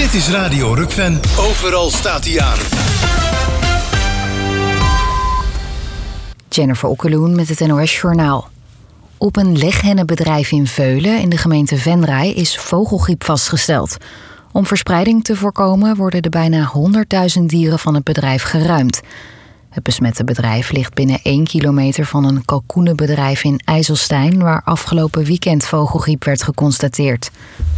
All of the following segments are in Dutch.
Dit is Radio Rukven. Overal staat hij aan. Jennifer Okkeloen met het NOS-journaal. Op een leghennenbedrijf in Veulen in de gemeente Venray is vogelgriep vastgesteld. Om verspreiding te voorkomen worden de bijna 100.000 dieren van het bedrijf geruimd. Het besmette bedrijf ligt binnen 1 kilometer van een kalkoenenbedrijf in IJsselstein, waar afgelopen weekend vogelgriep werd geconstateerd.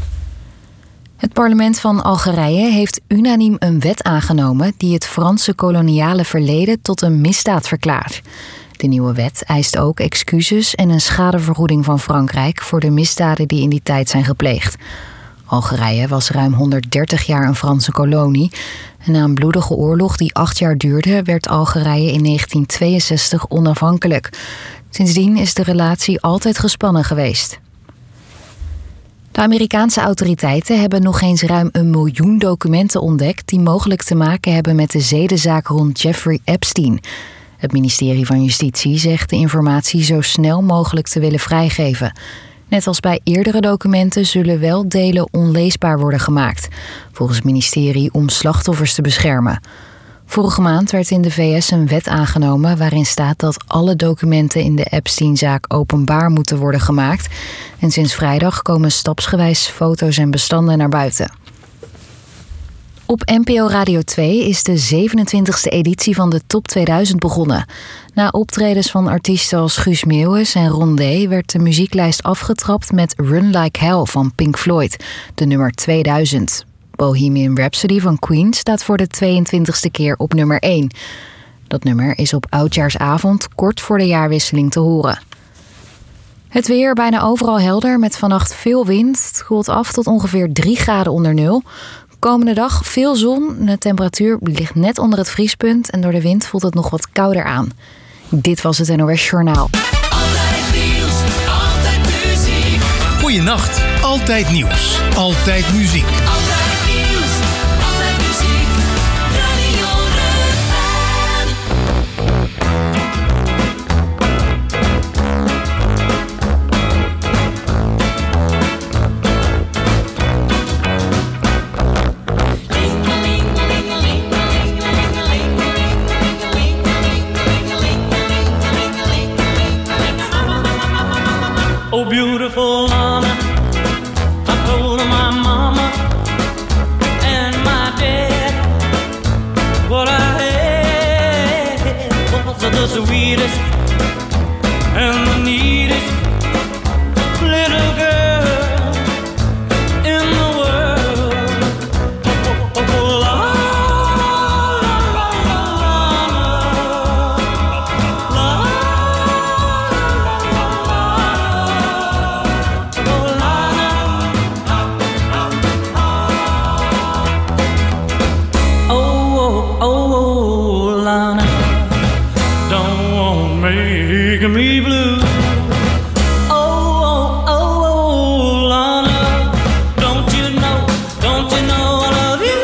Het parlement van Algerije heeft unaniem een wet aangenomen die het Franse koloniale verleden tot een misdaad verklaart. De nieuwe wet eist ook excuses en een schadevergoeding van Frankrijk voor de misdaden die in die tijd zijn gepleegd. Algerije was ruim 130 jaar een Franse kolonie. En na een bloedige oorlog die 8 jaar duurde, werd Algerije in 1962 onafhankelijk. Sindsdien is de relatie altijd gespannen geweest. De Amerikaanse autoriteiten hebben nog eens ruim 1 miljoen documenten ontdekt die mogelijk te maken hebben met de zedenzaak rond Jeffrey Epstein. Het ministerie van Justitie zegt de informatie zo snel mogelijk te willen vrijgeven. Net als bij eerdere documenten zullen wel delen onleesbaar worden gemaakt, volgens het ministerie om slachtoffers te beschermen. Vorige maand werd in de VS een wet aangenomen waarin staat dat alle documenten in de Epstein-zaak openbaar moeten worden gemaakt. En sinds vrijdag komen stapsgewijs foto's en bestanden naar buiten. Op NPO Radio 2 is de 27e editie van de Top 2000 begonnen. Na optredens van artiesten als Guus Meeuwis en Rondé werd de muzieklijst afgetrapt met Run Like Hell van Pink Floyd, de nummer 2000. Bohemian Rhapsody van Queen staat voor de 22e keer op nummer 1. Dat nummer is op oudjaarsavond kort voor de jaarwisseling te horen. Het weer bijna overal helder met vannacht veel wind. Het koelt af tot ongeveer 3 graden onder nul. Komende dag veel zon. De temperatuur ligt net onder het vriespunt en door de wind voelt het nog wat kouder aan. Dit was het NOS Journaal. Altijd nieuws, altijd muziek. Goeienacht, altijd nieuws, altijd muziek. Altijd nieuws, altijd muziek. Radio Rukven. Oh, beautiful Lana, I told my mama and my dad what I had was the sweetest and the neatest little girl in the world. Oh, Lana, making me blue. Oh, oh, oh, oh, Lana, don't you know I love you?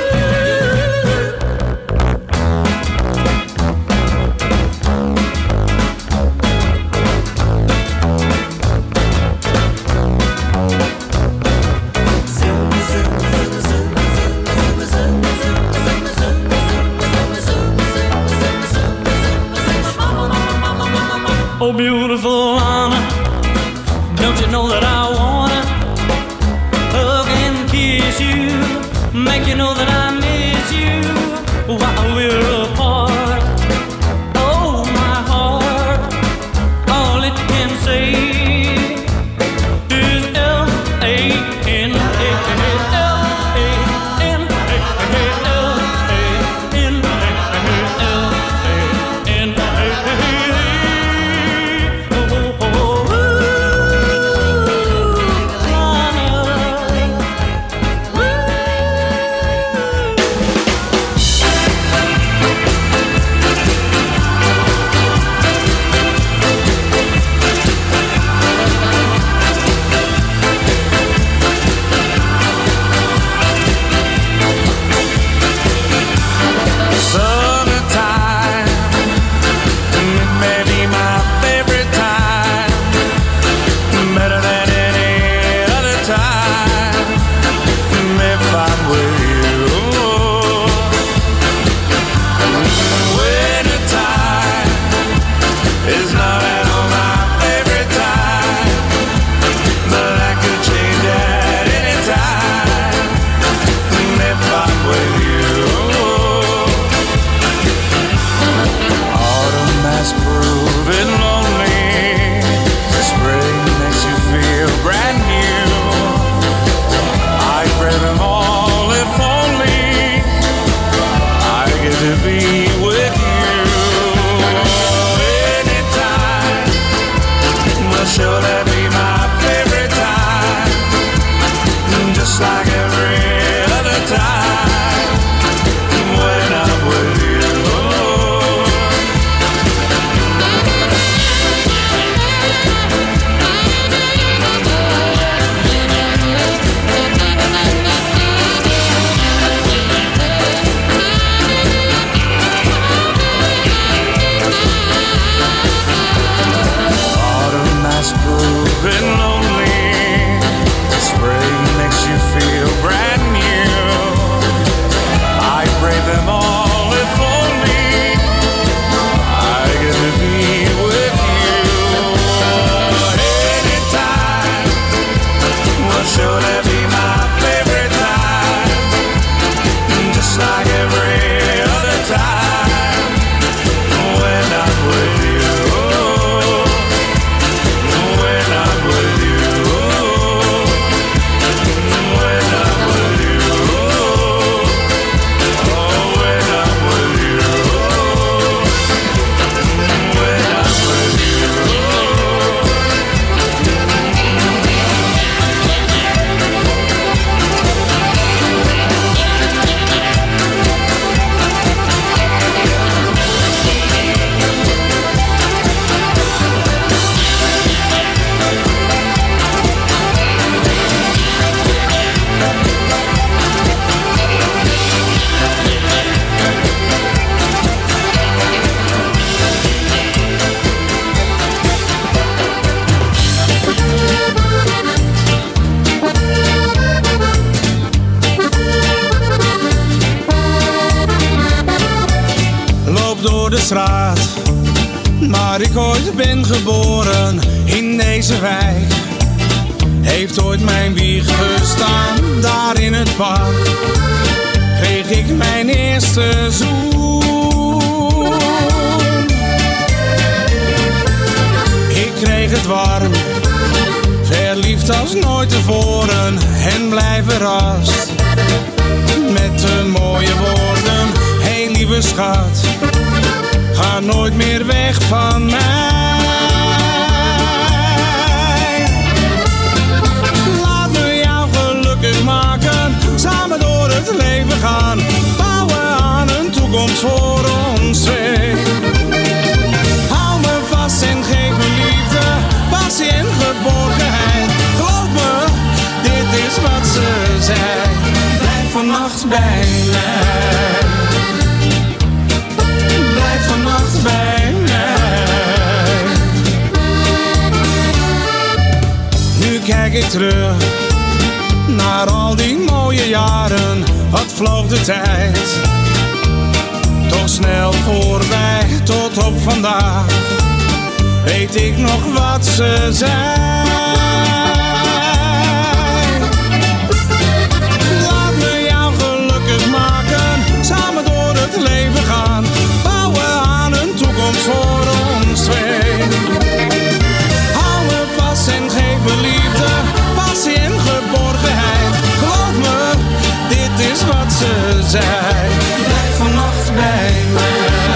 Oh, beautiful Lana, don't you know that I wanna hug and kiss you, make you know that I miss you while we're apart. Oh, my heart, all it can say is L-A-N-A-L-A-N-A-L-A-N. straat waar ik ooit ben geboren, in deze wijk heeft ooit mijn wieg gestaan. Daar in het park kreeg ik mijn eerste zoen. Ik kreeg het warm, verliefd als nooit tevoren en blijf verrast met de mooie woorden. Hey lieve schat, ga nooit meer weg van mij. Laat me jou gelukkig maken, samen door het leven gaan, bouwen aan een toekomst voor ons twee. Hou me vast en geef me liefde, passie en geborgenheid. Geloof me, dit is wat ze zei. Blijf vannacht bij mij. Blijf vannacht bij mij. Nu kijk ik terug naar al die mooie jaren. Wat vloog de tijd toch snel voorbij, tot op vandaag weet ik nog wat ze zei. Laat me jou gelukkig maken, samen door het leven gaan, bouwen aan een toekomst voor ons twee. Hou me vast en geef me liefde, passie en geborgenheid. Geloof me, dit is wat ze zei. Blijf vannacht bij mij.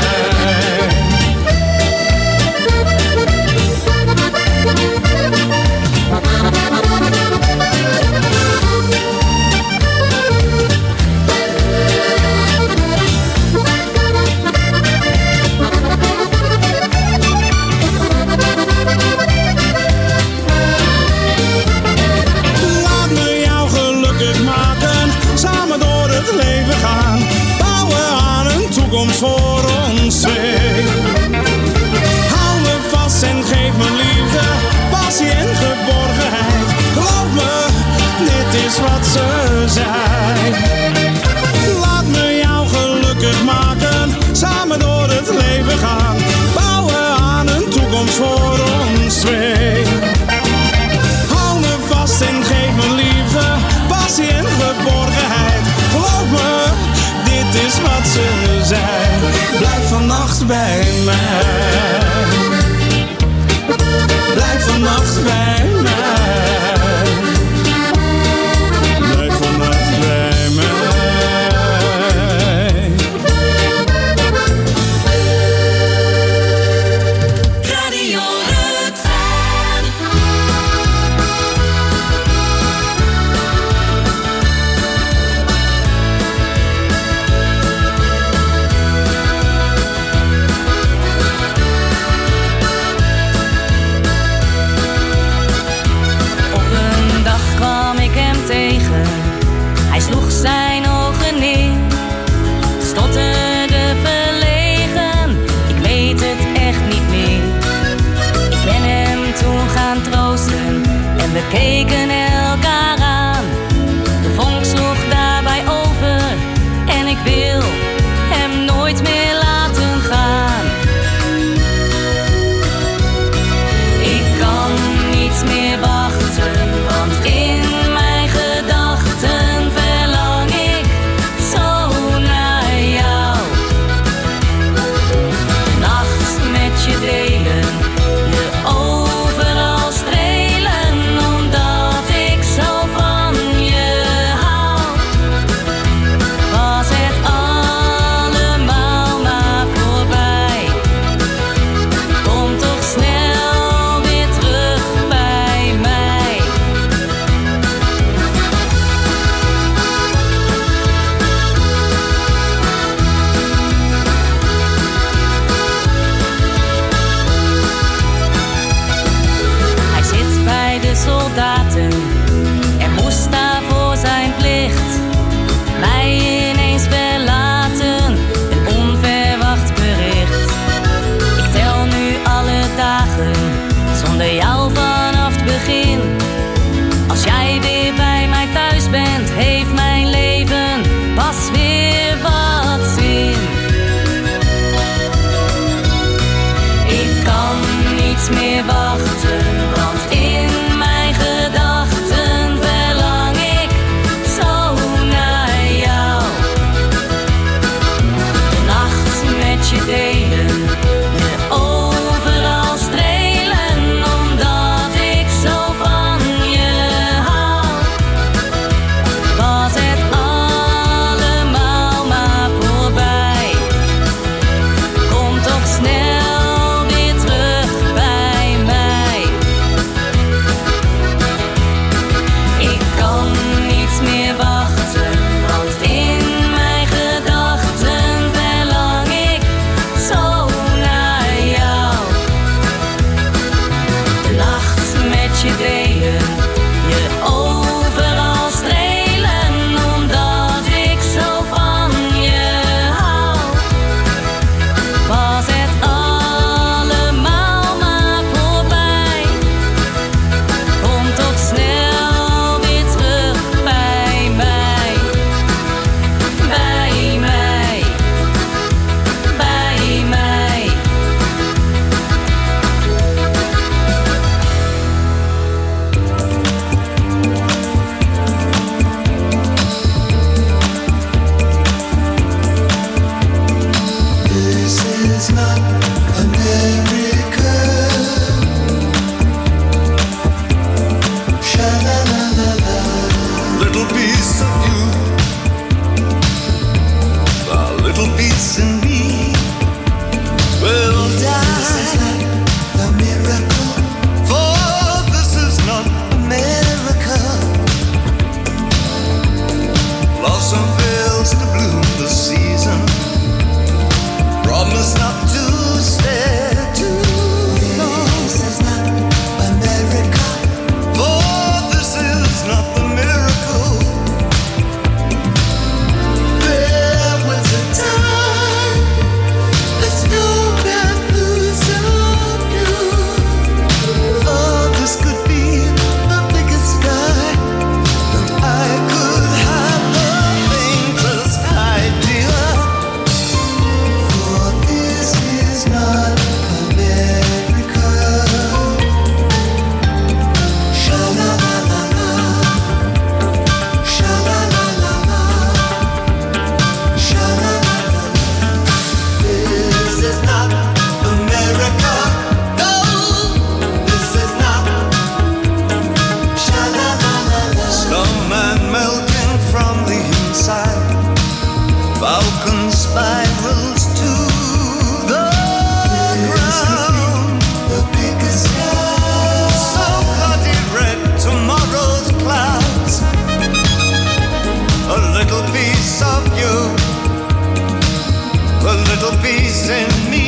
Voor ons twee. Hou me vast en geef me liefde, passie en geborgenheid. Geloof me, dit is wat ze zei. Laat me jou gelukkig maken, samen door het leven gaan, bouwen aan een toekomst voor ons twee. Hou me vast en geef me liefde, passie en geborgenheid. Geloof me, dit is wat ze zei. Blijf vannacht bij mij. Blijf vannacht bij mij. Blijf vannacht bij mij. Radio Rutland. Hij sloeg zijn ogen neer, stotterde verlegen, ik weet het echt niet meer. Ik ben hem toen gaan troosten en we keken elkaar aan. De vonk sloeg daarbij over en ik wil hem nooit meer laten gaan. Ik kan niet meer wachten, want in mijn gedachten verlang ik zo naar jou. De nacht met je delen, je overal strelen, omdat ik zo van je hou. Was het allemaal maar voorbij, kom toch snel weer terug bij mij. Hij zit bij de soldaten en moest daarvoor zijn plicht. Mij ineens verlaten, een onverwacht bericht. Ik tel nu alle dagen zonder jou vanaf het begin. Als jij weer bij mij thuis bent, heeft mijn leven pas weer wat zin. met je delen, je overal strelen, omdat ik zo van je hou. Was het allemaal maar voorbij, kom toch snel weer terug bij mij, bij mij, bij mij. This is not America. Sha-la-la-la-la. Little piece of you, a little piece in me will This is die. not a miracle. For this is not America. blossom fails to bloom this season. Promise not to stay too long. This is not America. For this is not the miracle. There was a time. Let's go back blues of you. For this could be the biggest sky, and I could have the faintest idea. For this is not America. Sha-la-la-la-la. Sha-la-la-la-la. Sha-la-la-la-la. This is not America. No, this is not. Sha-la-la-la-la. Snowman melting from the inside, Falcon spirals to the ground. The biggest sky. So bloody red tomorrow's clouds. A little piece of you, a little piece in me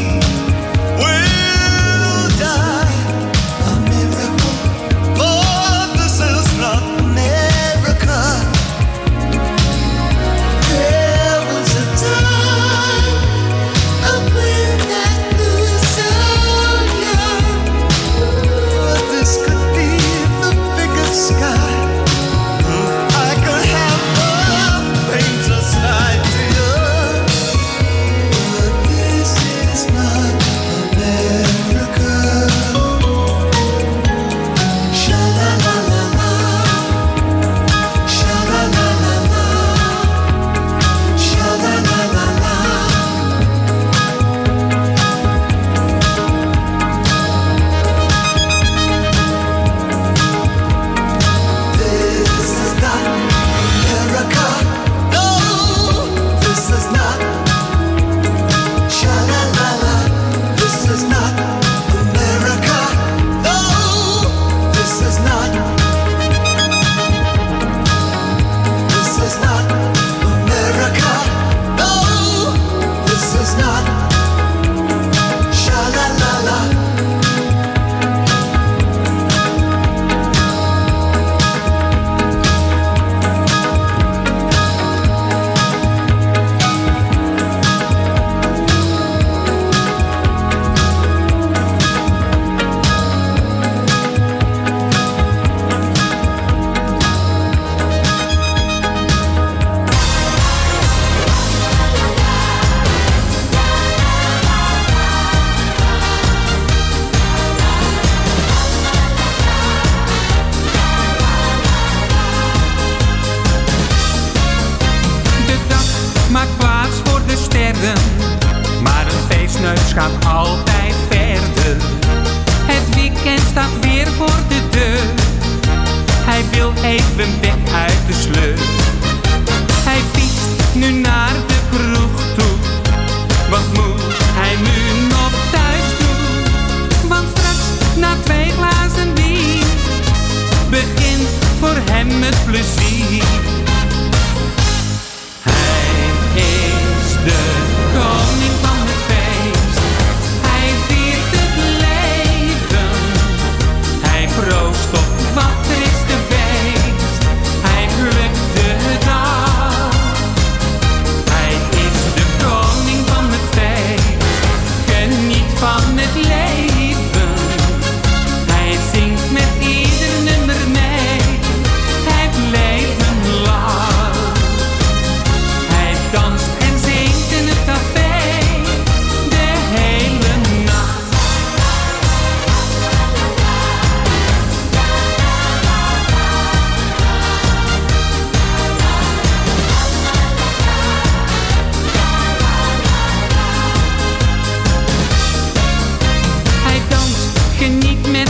will die. A miracle. For this is not America. There was a time up when that blue sun young. For this could be the biggest sky. I could have the faintest idea. But this is not America. Sha-la-la-la-la. Sha-la-la-la-la. Sha-la-la-la-la. This is not America. No, This is not. Sha-la-la-la. This is not America. no, This is not. This is not America. no. This is not. Sha-la-la-la. De dag maakt plaats voor de sterren, maar een feestneus gaat altijd verder. Het weekend staat weer voor de deur. Hij wil even weg uit de sleur. Hij fietst nu naar de kroeg toe. Wat moet hij nu nog thuis doen? Want straks na 2 glazen bier begint voor hem het plezier. Hij is de koning van het feest. Hij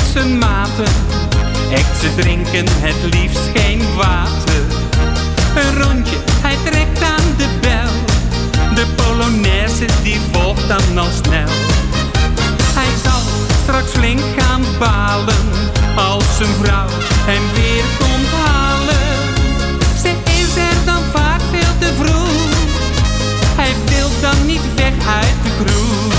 zijn maten. Echt, ze drinken het liefst geen water. Een rondje, hij trekt aan de bel. De Polonaise die volgt dan al snel. Hij zal straks flink gaan balen als zijn vrouw hem weer komt halen. Ze is er dan vaak veel te vroeg. Hij wil dan niet weg uit de kroeg.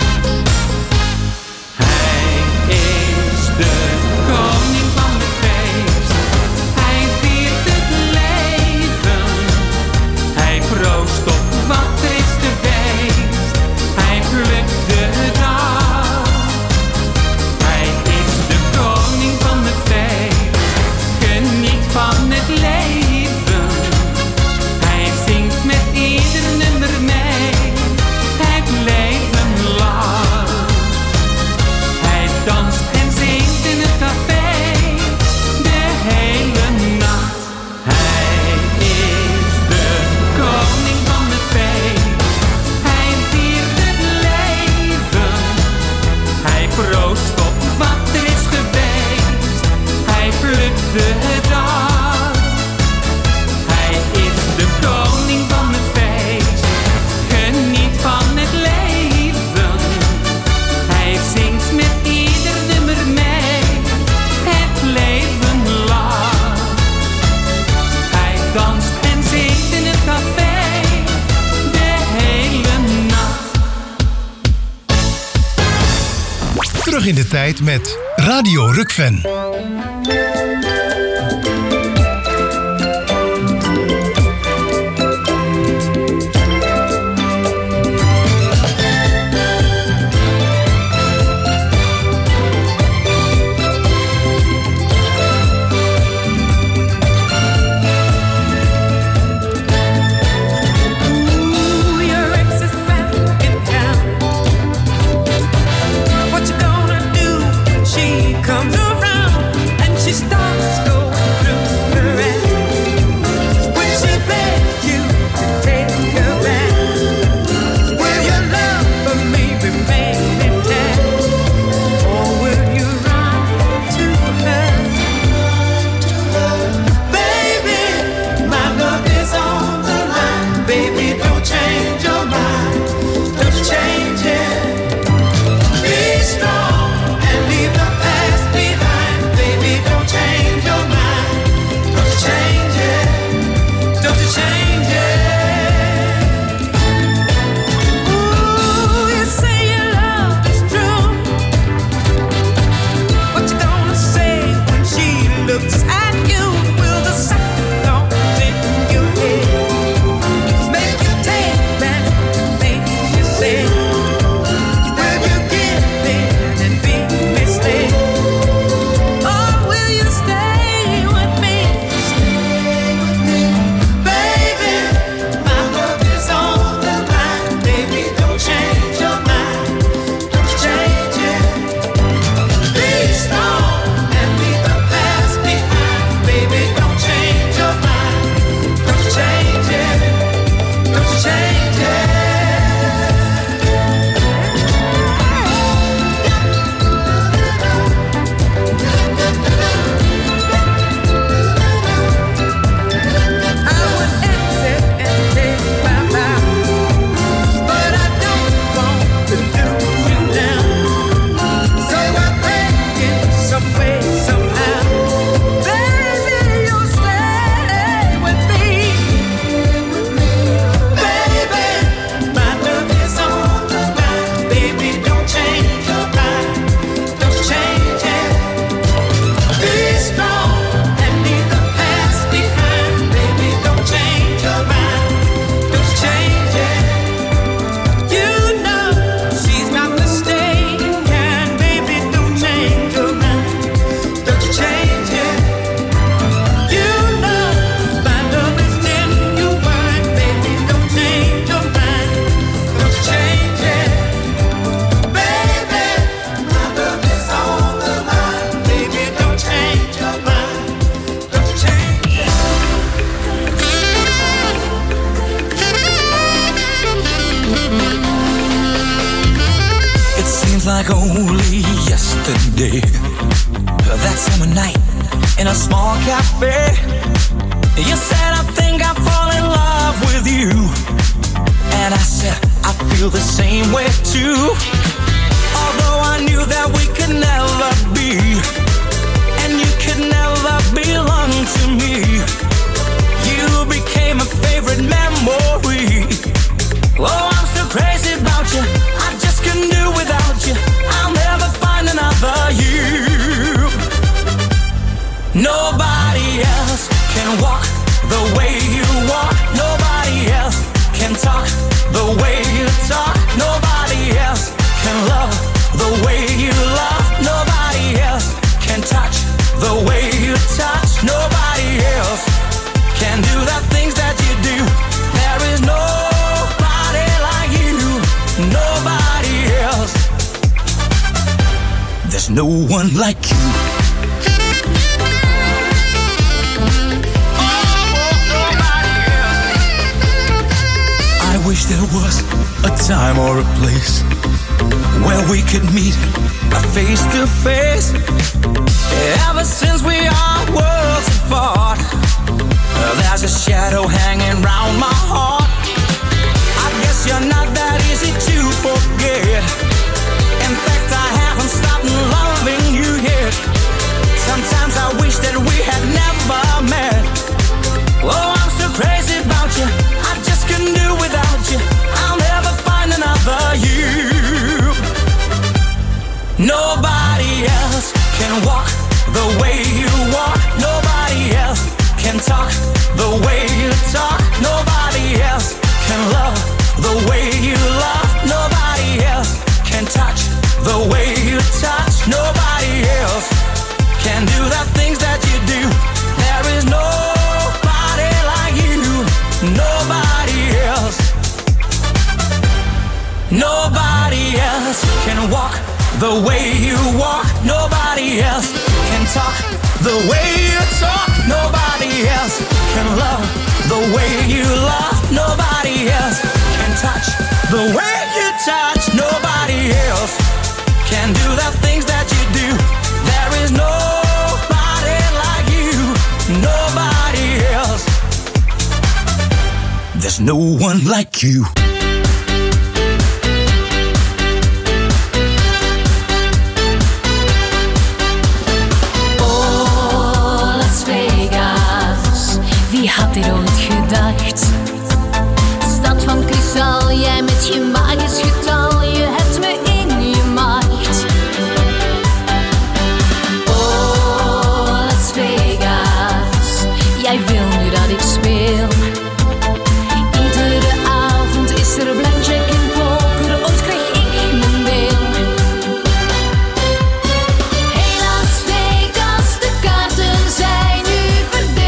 Hij is de koning van het feest. Hij viert het leven. Hij proost op wat er is geweest. Hij plukt de dag. Hij is de koning van het feest. Geniet van het leven. Hij zingt met ieder nummer mee. Het leven lang. Hij danst en zingt in het café de hele nacht. Hij is de koning van het feest. Hij viert het leven. Hij proost op wat er is geweest. Hij plukt de dag. Hij is de koning van het feest. Geniet van het leven. Hij zingt met ieder nummer mee. Het leven lang. Hij danst en zingt in het café de hele nacht. Terug in de tijd met Radio Rukven. Your ex is back in town. What you gonna do when she comes around and she starts going through her act? Will she beg you to take her back? Will your love for me remain intact? Or will you run to her? Baby, my love is on the line. Baby, don't change your mind. Don't change it. Be strong and leave the past behind. Baby, don't change your mind. Don't change it. Don't you change it. Ooh, you say your love is true. What you gonna say when she looks at you? Will the second thought in your head make you take back things you said? Will you give in and be misled? Or will you stay with me? Baby, my love is on the line. Baby, don't change your mind. Don't change it. Be strong and leave the past behind. Baby, don't change your mind. Don't change it. Don't change it. I would exit and take my bow, but I don't want to lose you now. So I beg in some way, somehow. Baby, you'll stay with me. Baby, my love is on the line. Baby, don't change your mind. Don't change it. Be strong and leave the past behind. Baby, don't change your mind. Don't change it. You know she's not the staying kind. Baby, don't change your mind. Don't you change it. You know my love is genuine. Baby, don't change your mind. Don't you change it. Baby, my love is on the line. Baby, don't change your mind. Don't you change it. It seems like only yesterday that summer night in a small cafe. You said, I think I fall in love with you. And I said, I feel the same way too. Although I knew that we could never be, and you could never belong to me. You became a favorite memory. Oh, I'm still crazy about you. I just couldn't do without you. I'll never find another you. Nobody else can walk the way you walk. Nobody else can talk the way you talk. Nobody else can love the way you love. Nobody else can touch the way you touch. Nobody else can do the things that you do. There is nobody like you. Nobody else. There's no one like you. I wish there was a time or a place where we could meet face to face. Ever since we are worlds apart, there's a shadow hanging round my heart. I guess you're not that easy to forget. In fact, I haven't stopped loving you yet. Sometimes I wish that we had never met. Oh, I'm still crazy about you. I just couldn't do without you. I'll never find another you. Nobody else can walk the way you walk. Nobody else can talk the way you talk. Nobody else can love the way you love. Nobody else can touch the way you touch. Nobody else can do the things that you do. There is nobody like you. Nobody else. Nobody else can walk the way you walk. Nobody else can talk the way you talk. Nobody else can love the way you love. Nobody else can touch the way you touch. Nobody else can do the things that you do. There is nobody like you. Nobody else. There's no one like you. Wie had dit ooit gedacht? Stad van kristal, jij met je magisch getal, je hebt me in je macht. Oh, Las Vegas, jij wil nu dat ik speel. Iedere avond is er blackjack en poker, ooit krijg ik mijn deel. Hey Las Vegas, de kaarten zijn nu verdeeld.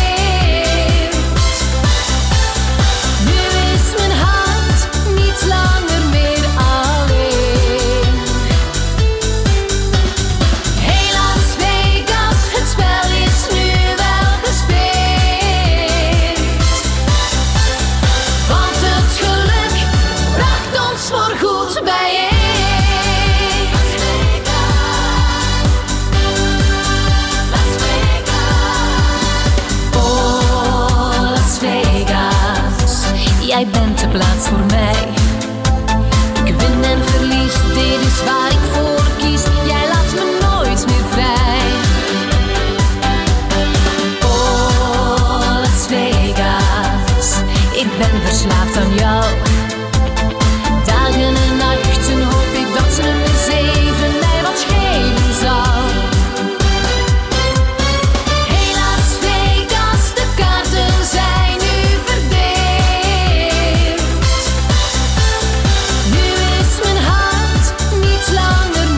Jij bent de plaats voor mij. Ik win en verlies, dit is waar ik voor kies. Jij laat me nooit meer vrij. Oh, Las Vegas, ik ben verslaafd aan jou. Dagen en nachten hoop ik dat nummer 7 mij wat geven zal. Hey Las Vegas, de kaarten zijn nu verdeeld. Nu is mijn hart niet langer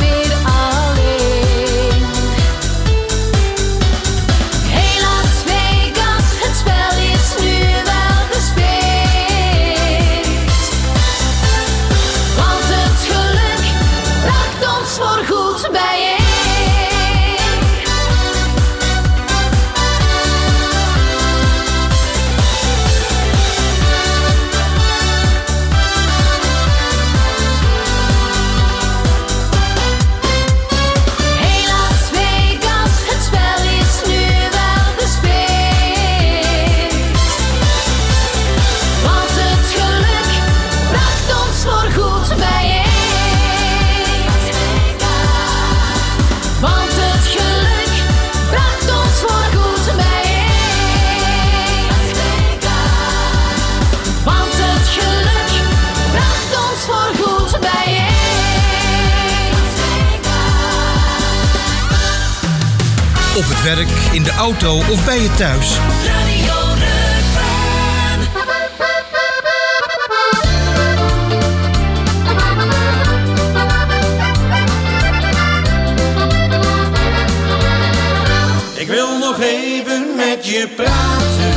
Op het werk, in de auto of bij je thuis. Radio Rukven. Ik wil nog even met je praten,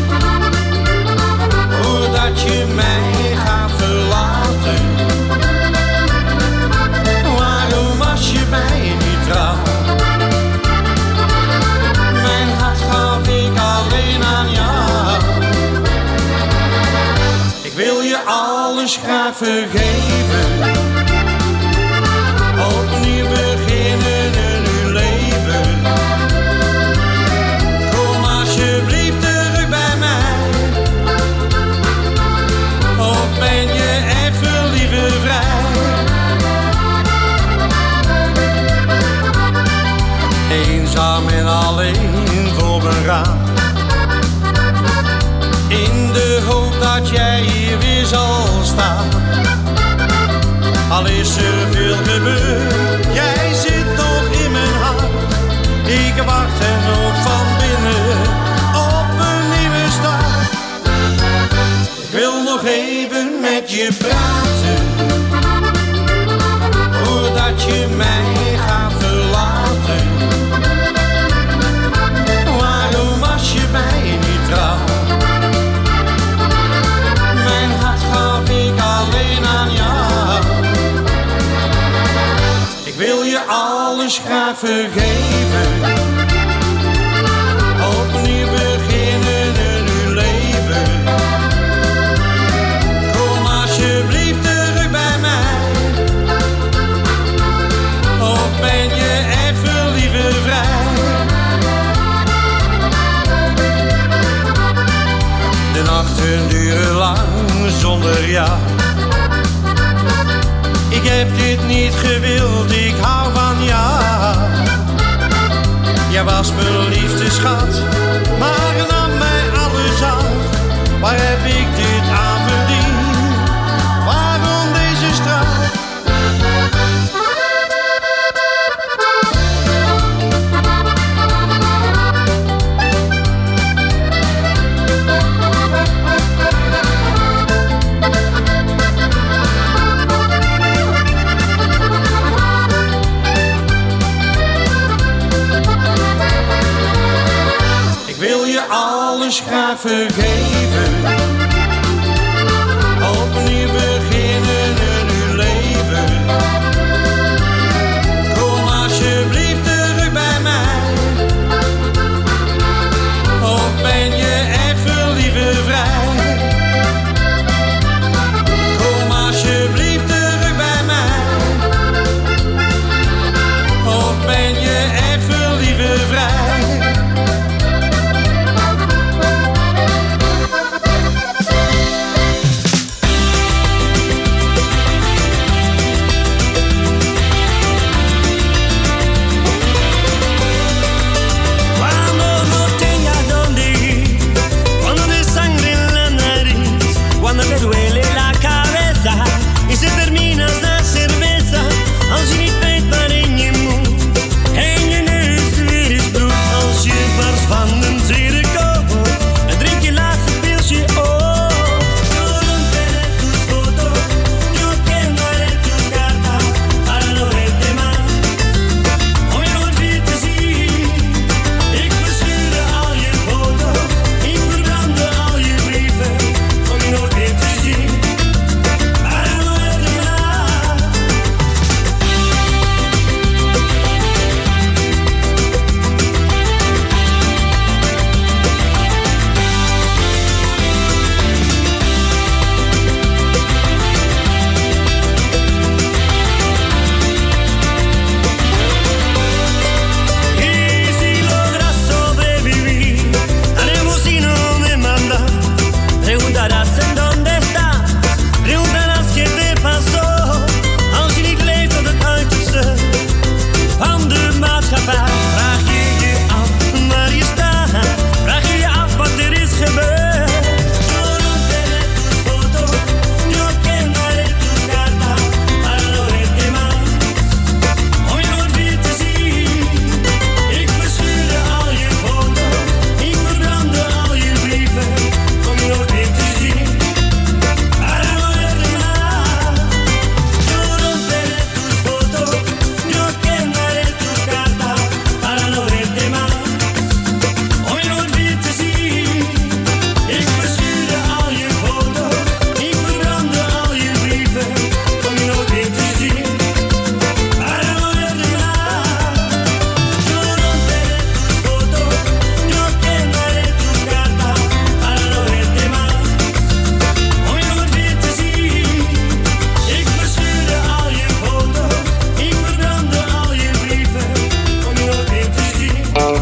voordat je mij gaat verlaten. Waarom was je mij niet trouw? Mijn hart gaf ik alleen aan jou. Ik wil je alles graag vergeven, opnieuw beginnen een nieuw leven. Kom alsjeblieft terug bij mij, of ben je even liever vrij? Eenzaam en alleen voor mijn raam, in de hoop dat jij hier weer zal staan. Al is er veel gebeurd, jij zit nog in mijn hart. Ik wacht er nog van binnen op een nieuwe start. Ik wil nog even met je praten, voordat je mij gaat verlaten. Waarom was je mij niet trouw? Mijn hart gaf ik alleen aan jou. Ik wil je alles graag vergeven, opnieuw beginnen een nieuw leven. Kom alsjeblieft terug bij mij, of ben je even liever vrij? De nachten duren lang zonder jou. Ik heb dit niet gewild, ik hou van jou. Jij was mijn liefste schat, maar nam mij alles af. Waar heb ik dit aan verdiend? Waarom deze straf? Alles graag vergeven, opnieuw beginnen een nieuw leven. Kom alsjeblieft terug bij mij, of ben je even liever vrij? Kom alsjeblieft terug bij mij, of ben je even liever vrij?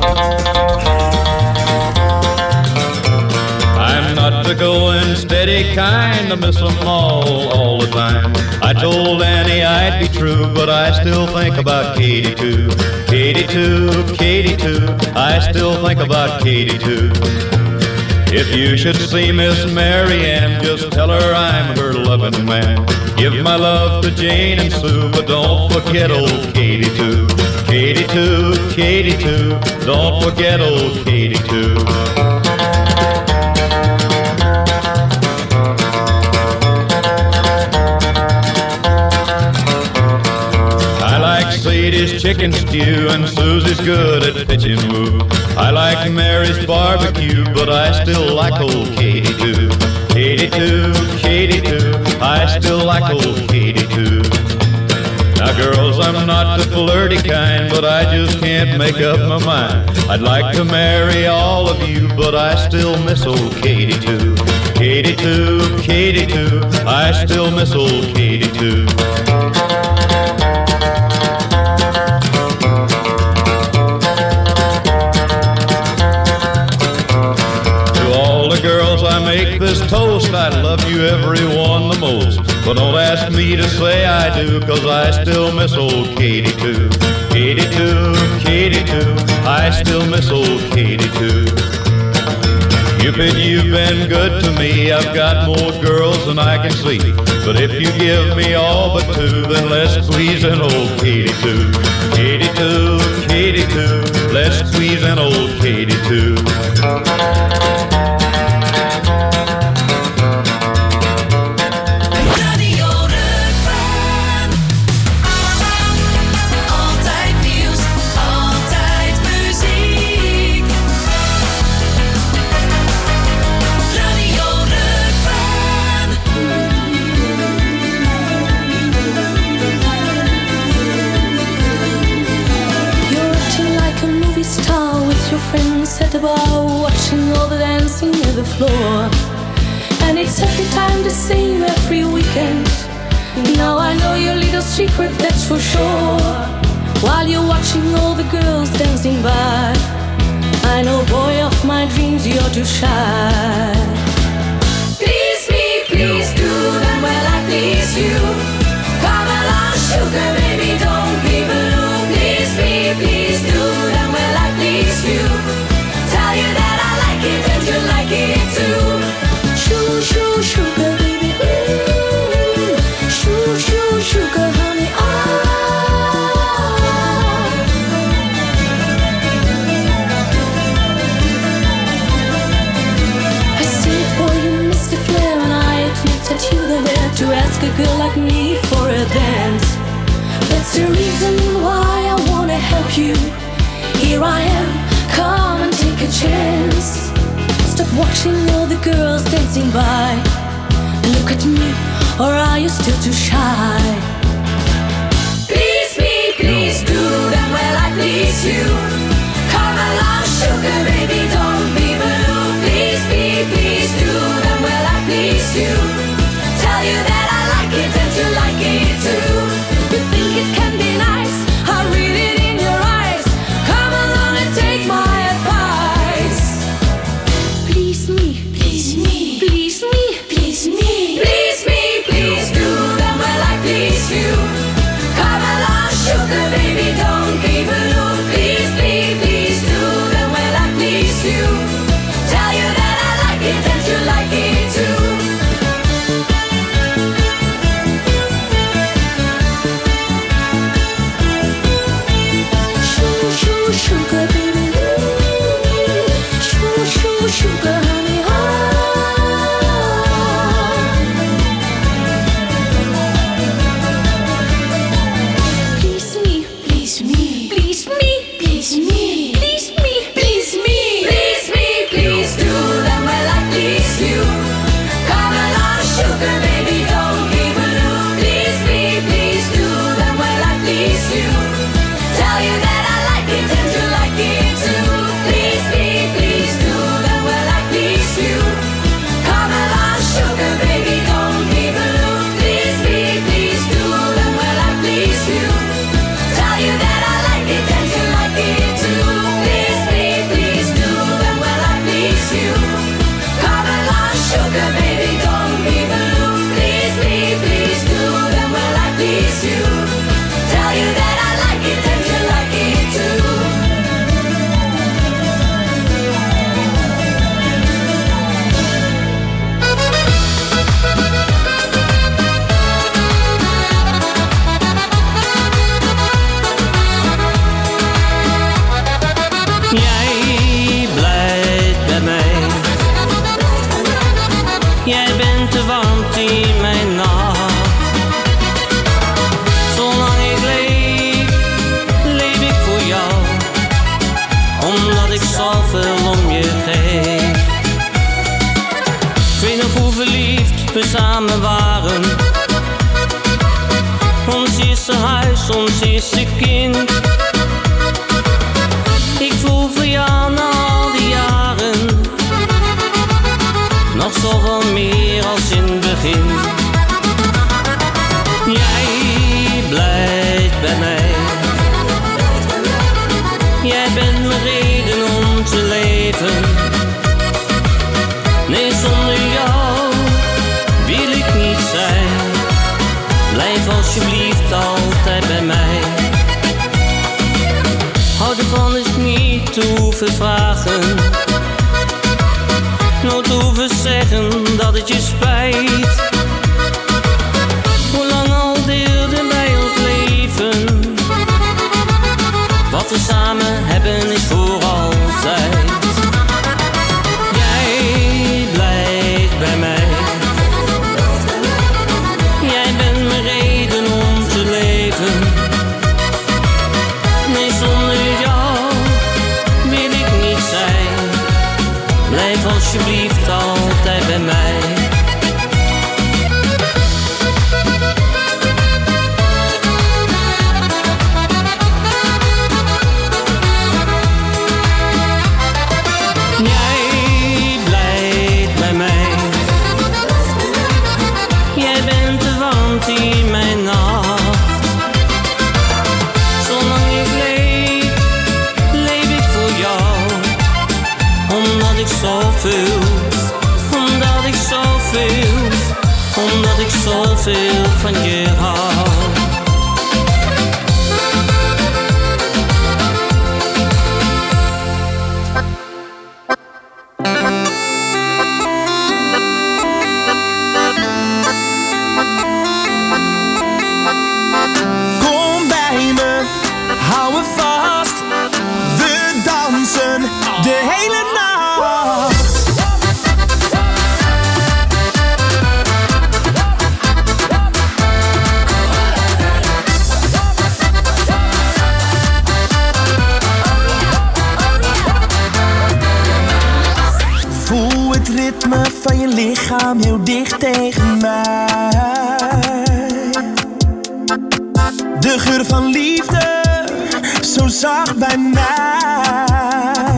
I'm not the going steady kind, I miss them all the time. I told Annie I'd be true, but I still think about Katie too. Katie too, Katie too, I still think about Katie too. If you should see Miss Mary Ann, just tell her I'm her loving man. Give my love to Jane and Sue, but don't forget old Katie too. Katie too, Katie too, don't forget old Katie too. Sadie's chicken stew and Susie's good at pitching woo. I like Mary's barbecue, but I still like old Katie too. Katie too, Katie too, I still like old Katie too. Now girls, I'm not the flirty kind, but I just can't make up my mind. I'd like to marry all of you, but I still miss old Katie too. Katie too, Katie too, I still miss old Katie too. I make this toast, I love you everyone the most. But don't ask me to say I do, cause I still miss old Katie too. Katie too, Katie too, I still miss old Katie too. Cupid, you've been good to me, I've got more girls than I can see. But if you give me all but two, then let's squeeze in old Katie too. Katie too, Katie too, let's squeeze in old Katie too. At the bar, watching all the dancing on the floor. And it's every time the same every weekend. Now I know your little secret, that's for sure. While you're watching all the girls dancing by, I know, boy of my dreams, you're too shy. Please me, please do them well, I please you. Come along, sugar baby, don't be blue. Please me, please do them well, I please you. Tell you that I like it and you like it too. Shoo, shoo, sugar baby, ooh. Shoo, shoo, sugar honey, oh. I said, boy, you Mr. Flair, and I admit that you were there to ask a girl like me for a dance. That's the reason why I wanna help you. Here I am, come and take a chance. Stop watching all the girls dancing by. Look at me, or are you still too shy? Please me, please do them well, I please you. Come along, sugar baby, don't be blue. Please me, please do them well, I please you. Tell you that I like it and you like it too. You think it can be nice, I read it in your eyes. Come along and take my advice. Please me, please me, please me, please me, please me, please do them well, I please you. Come along, sugar baby, don't be blue. Please me, we samen waren. Ons eerste huis, ons eerste kind. Ik voel voor jou na al die jaren nog zoveel meer als in het begin. Jij blijft bij mij. Jij bent mijn reden om te leven. Nee, zonder jou wil ik niet zijn. Blijf alsjeblieft altijd bij mij. Houd ervan is niet te hoeven vragen. Nooit hoeven zeggen dat het je spijt. Hoe lang al deelden wij ons leven. Wat we samen hebben is voor altijd. Jij blijft bij mij. Jij bent mijn reden om te leven. Nee, zonder jou wil ik niet zijn. Blijf alsjeblieft altijd bij mij. Jij blijft bij mij. Jij bent de warmte in mijn nacht. Zolang ik leef, leef ik voor jou. Omdat ik zoveel van je hou. Kom bij me, hou me vast. We dansen de hele nacht. Voel het ritme van je lichaam heel dicht tegen mij. De geur van liefde, zo zacht bij mij.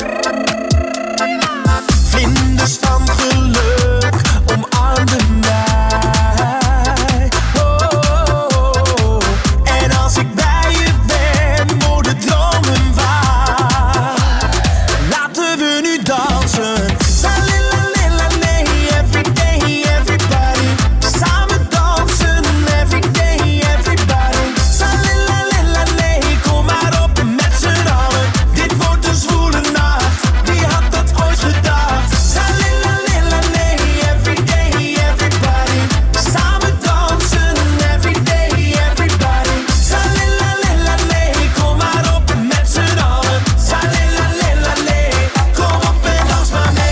Vlinders van geluk omarmden mij. Oh, en als ik bij je ben, worden dromen waar. Laten we nu dansen. Salilalilalay, every day, everybody. Samen dansen, every day, everybody. Salilalilalay, kom maar op met z'n allen. Dit wordt een zwoele nacht, wie had dat ooit gedacht? Salilalilalay, every day, everybody. Samen dansen, every day, everybody. Salilalilalay, kom maar op met z'n allen. Salilalilalay, kom op en dans maar mee.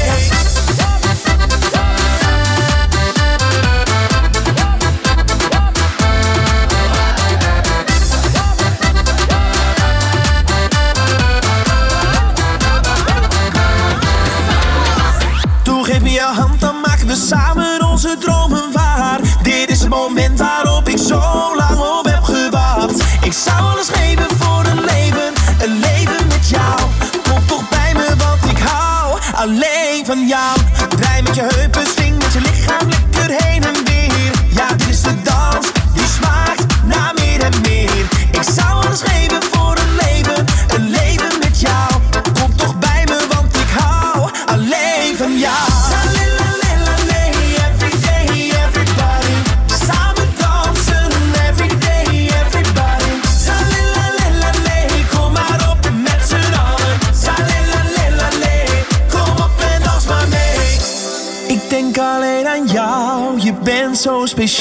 Toe geef me je hand, dan maken we samen onze dromen waar. Dit is het moment waarop ik zo lang op heb gewacht. Ik zou alles geven voor een leven met jou. Kom toch bij me, want ik hou alleen van jou. Draai met je heupen, swing met je lichaam lekker heen en weer. Ja, dit is de dans, die smaakt naar meer en meer. Ik zou alles geven voor een leven met jou. Kom toch bij me, want ik hou alleen van jou. Salilalilalay, every day, everybody. Samen dansen, every day, everybody. Salilalilalay, kom maar op met z'n allen. Salilalilalay, kom op en dans maar mee. Ik denk alleen aan jou, je bent zo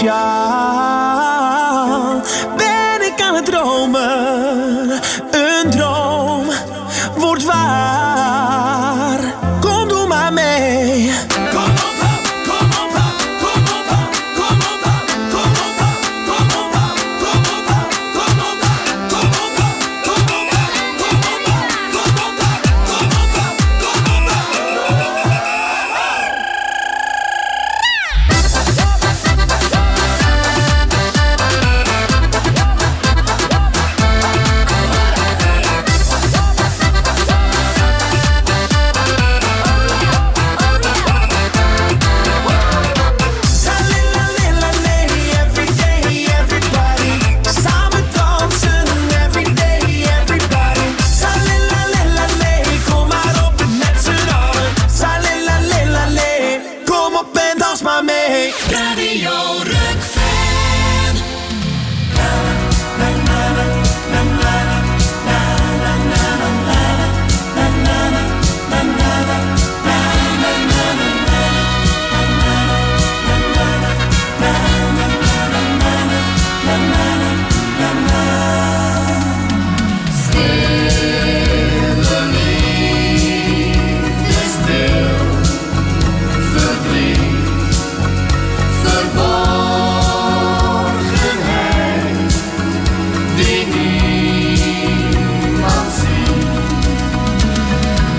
speciaal. Ben ik aan het dromen, een droom wordt waar. Kom, doe maar mee. Kom op, kom op, kom op, kom op, kom op, kom op, kom op, kom op, kom op, kom op, kom op, kom op.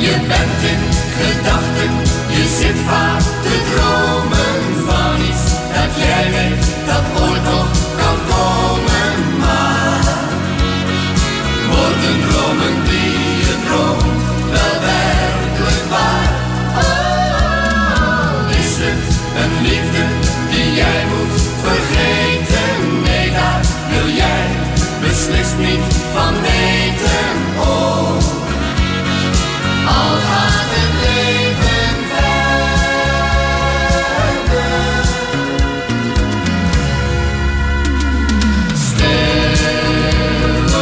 Je bent in gedachten, je zit vaak te dromen van iets dat jij weet dat ooit nog kan komen. Maar worden dromen die je droomt wel werkelijk waar? Is het een liefde die jij moet vergeten? Nee, daar wil jij beslist niet van weten. Oh, al gaat het leven verder. Stille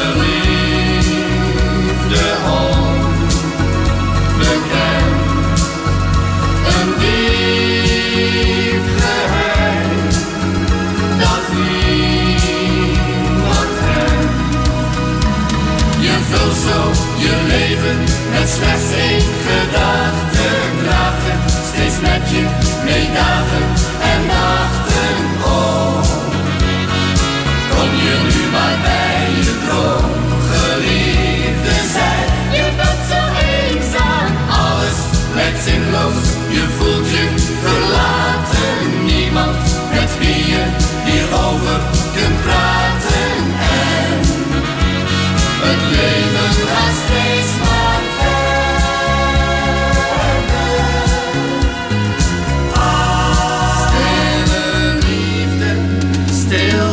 liefde onbekend, een diep geheim dat niemand kent. Je vult zo je leven met slechts één gedachte, draagt het steeds met je mee dagen en nachten. Oh, kom je nu maar bij je droomgeliefde zijn. Je bent zo eenzaam, alles lijkt zinloos, je voelt je verlaten. Niemand met wie je hierover kunt praten. En het leven gaat steeds maar verder. Stille liefde, stil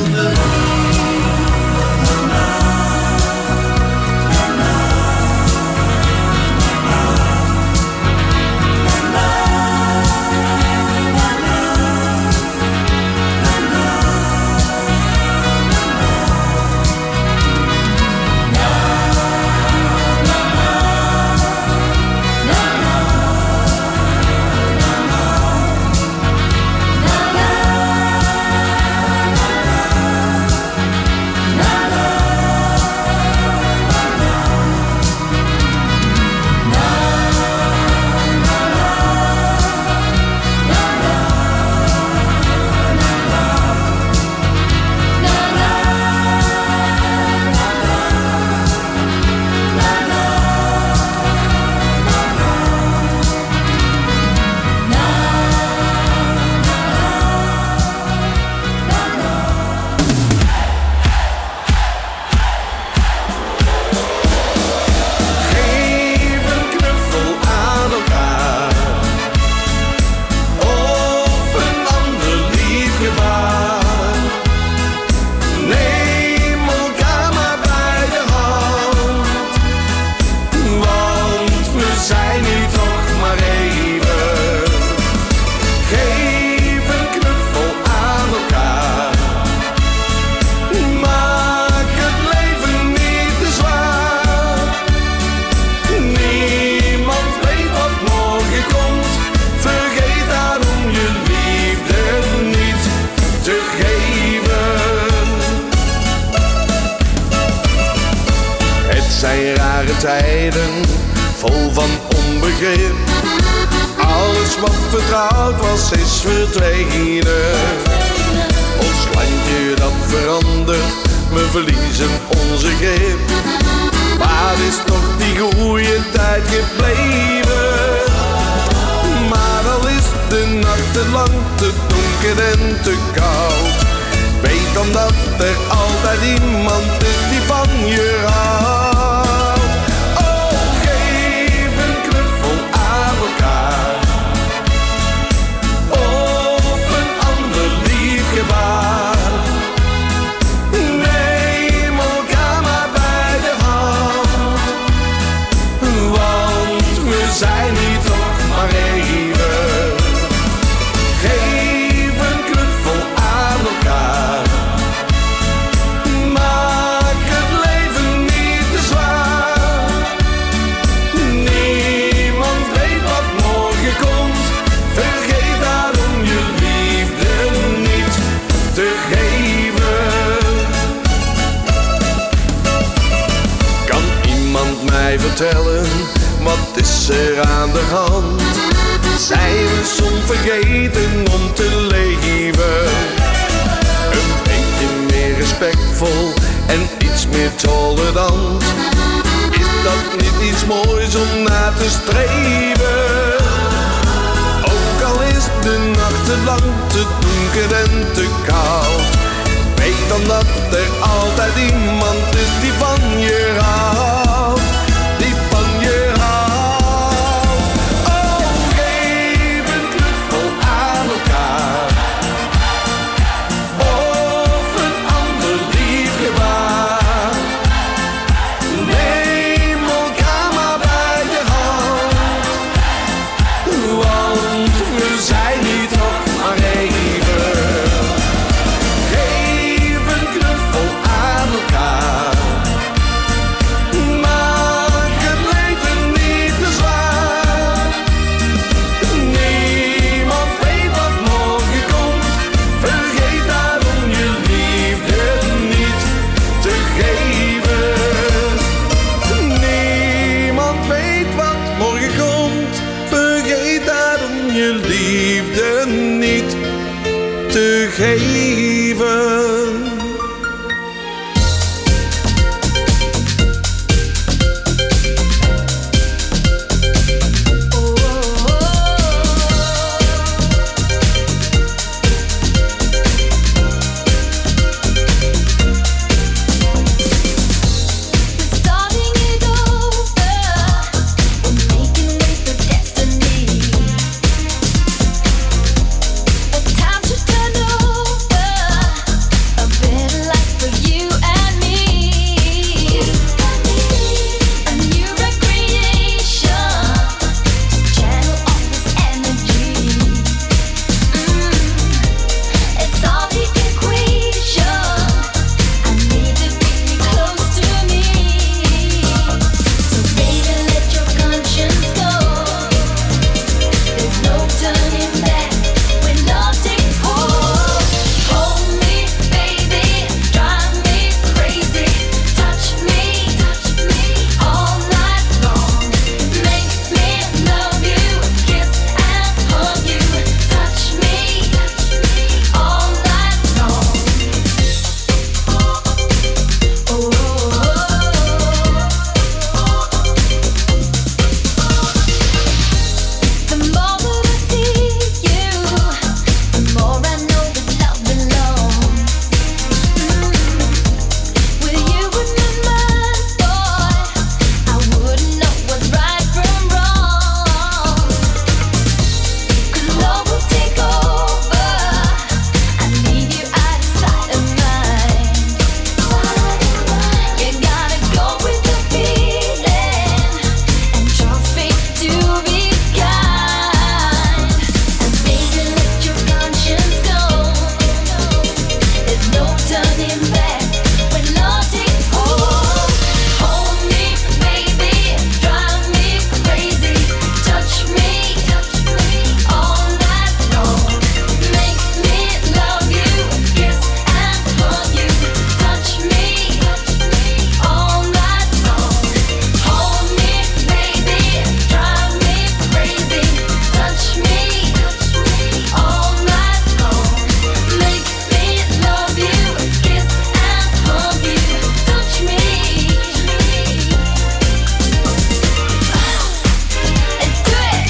zijn rare tijden, vol van onbegrip. Alles wat vertrouwd was, is verdwenen. Ons landje dat verandert, we verliezen onze grip. Waar is toch die goede tijd gebleven? Maar al is de nacht te lang, te donker en te koud, weet dan dat er altijd iemand is die van je houdt. Oh, geef een knuffel aan elkaar, of een ander lief gebaar. Neem elkaar maar bij de hand, want we zijn hier toch maar even. Geef een knuffel aan elkaar, maak het leven niet te zwaar. Niemand weet wat morgen komt, vergeet daarom je liefde niet te geven. Kan iemand mij vertellen, wat is er aan de hand? Zijn we soms vergeten om te leven? Een beetje meer respectvol en iets meer tolerant. Is dat niet iets moois om na te streven? Ook al is de nacht te lang, te donker en te koud, weet dan dat er altijd iemand is die van je houdt, die van je houdt. Oh, geef een knuffel aan elkaar, of een ander lief gebaar. Neem elkaar maar bij de hand, want we zijn hier toch maar even. Geef een knuffel aan elkaar, maak het leven niet te zwaar. Niemand weet wat morgen komt, vergeet daarom je liefde niet te geven. Niemand weet wat morgen komt, vergeet daarom je liefde niet te geven. Starting it over, we're making way for destiny. A time to turn over, a better life for you and me. A new recreation, channel off this energy. It's all the equation. I need to be close to me. So baby, let your conscience go. There's no turning back when love takes hold. Hold me, baby, drive me crazy. Touch me all night long. Make me love you, kiss and hug you. Touch me all night long. The more that I see you, the more I know that love belongs. With you in my mind, boy, I wouldn't know what's right from wrong. 'Cause love will take over. I need you out of sight of mind. You gotta go with the feeling and trust me to be kind. And baby, let your conscience go. There's no turning back when love takes hold. Hold me, baby, drive me crazy. Touch me all night long. Make me love you, kiss and hug you. Touch me all night long. Hold me, baby, drive me crazy. Touch me all night long. Make me love you, kiss and hug you. Touch me. Let's do it.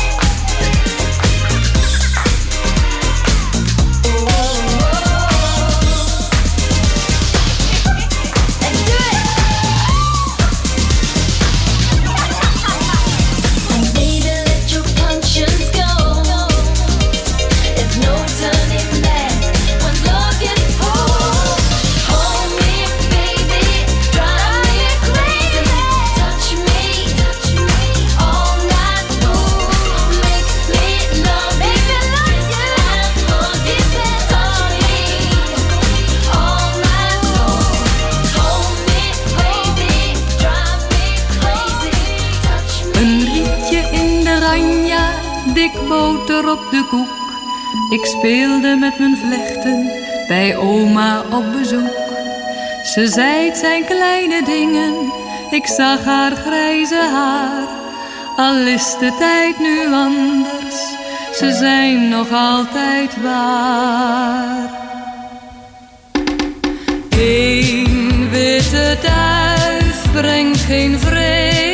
Let's do it. And baby, let your conscience go. There's no turning back when love gets hold. Hold me, baby, drive me crazy. Touch me all night long. Make me love you, kiss and hug you. Touch me all night long. Hold me, baby, drive me crazy. Touch me. Een rietje in de ranja, dik boter op de koek. Ik speelde met mijn vlechten bij oma op bezoek. Ze zei het zijn kleine dingen, ik zag haar grijze haar. Al is de tijd nu anders, ze zijn nog altijd waar. Eén witte duif brengt geen vrede.